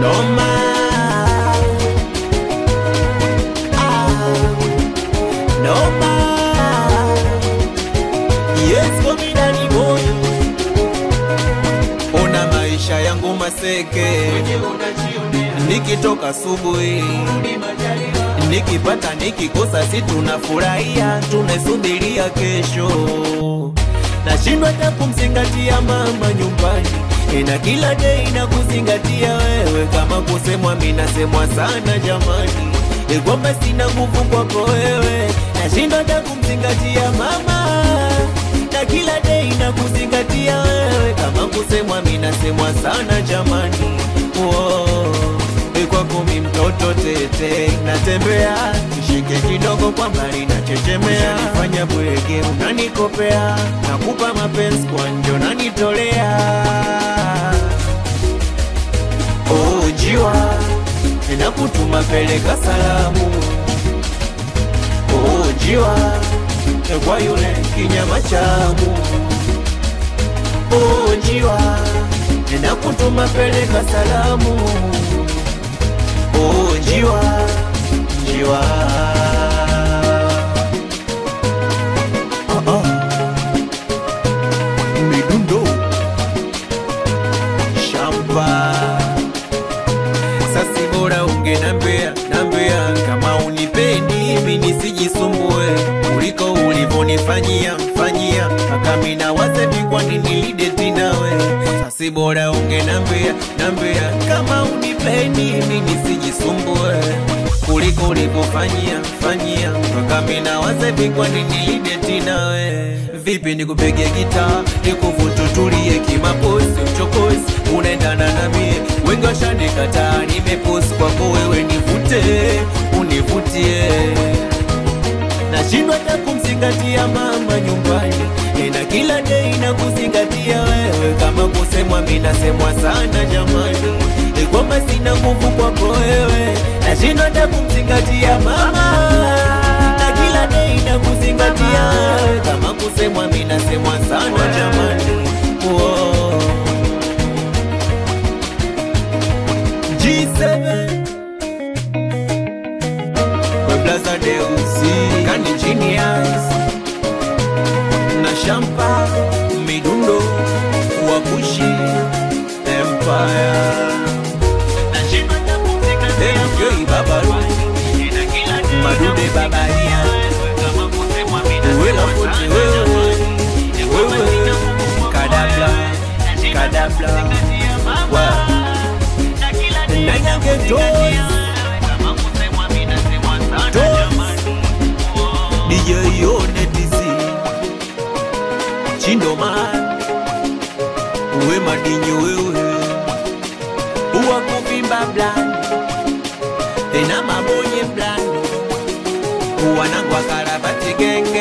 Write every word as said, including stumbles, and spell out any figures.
Noma. Ah, noma. Yes, komina ni boy. Ona maisha yangu maseke, nikitoka asubuhi, nikipata nikikosa, si tunafurahia, tunasubiria kesho. Nashindwa hata kumzingatia mama nyumbani, ina kila day na kuzingatia wewe. Kama kusemwa mimi nasemwa sana jamani, kwamba sina nguvu kwako wewe. Nashindwa hata kumzingatia mama, na kila day na kuzingatia wewe. Kama kusemwa mimi nasemwa sana jamani. Oh, kwako mimi mtoto tete, natembea nishike kidogo kwa mbali na chechemea. Nifanya bwege unanikopea, nakupa mapenzi kwa njo nanitolea. Oh jiwa, ninakutuma peleka salamu. Oh jiwa, kwa yule kinyama chamu. Oh jiwa, ninakutuma peleka salamu. Oh jiwa, jiwa. Oh oh, midundo Shampa. Sasi bora ungenambia, nambia kama unipendi mimi nisijisumbue, kuliko ulivonifanyia mfanyia, mpaka mimi nawaza kwa nini nilideti nawe. Sasi bora ungenambia, nambia kama unipendi mimi nisijisumbue, kuliko ulivofanyia mfanyia, mpaka mimi nawaza kwa nini nilideti nawe. Vipi nikupege gitaa, nikuvututulie kimapozi, uchokozi unaendana na mie. Wengi washanikataa, nimepost kwako wewe, nivute univutie. Nashindwa hata kumzingatia mama nyumbani, ina kila day na kuzingatia wewe. Kama kusemwa mimi nasemwa sana jamani, kwamba sina nguvu kwako wewe. Nashindwa hata kumzingatia mama, na kila day na kuzingatia wewe. Kama kusemwa mimi nasemwa sana jamani. Oh, G seven we blaza deusi kani genius na Shampa midundo wakushi empire. Nashindwa hata kumzingatia babaru madude babaria. Wela kote wewe, wewe kadabla, kadabla wa nanya getos D J Onetizi Chindo man, uwe madinyo wewe, uwa kuvimba bland, ena mabonye bland, uwa nangwa karabati genge.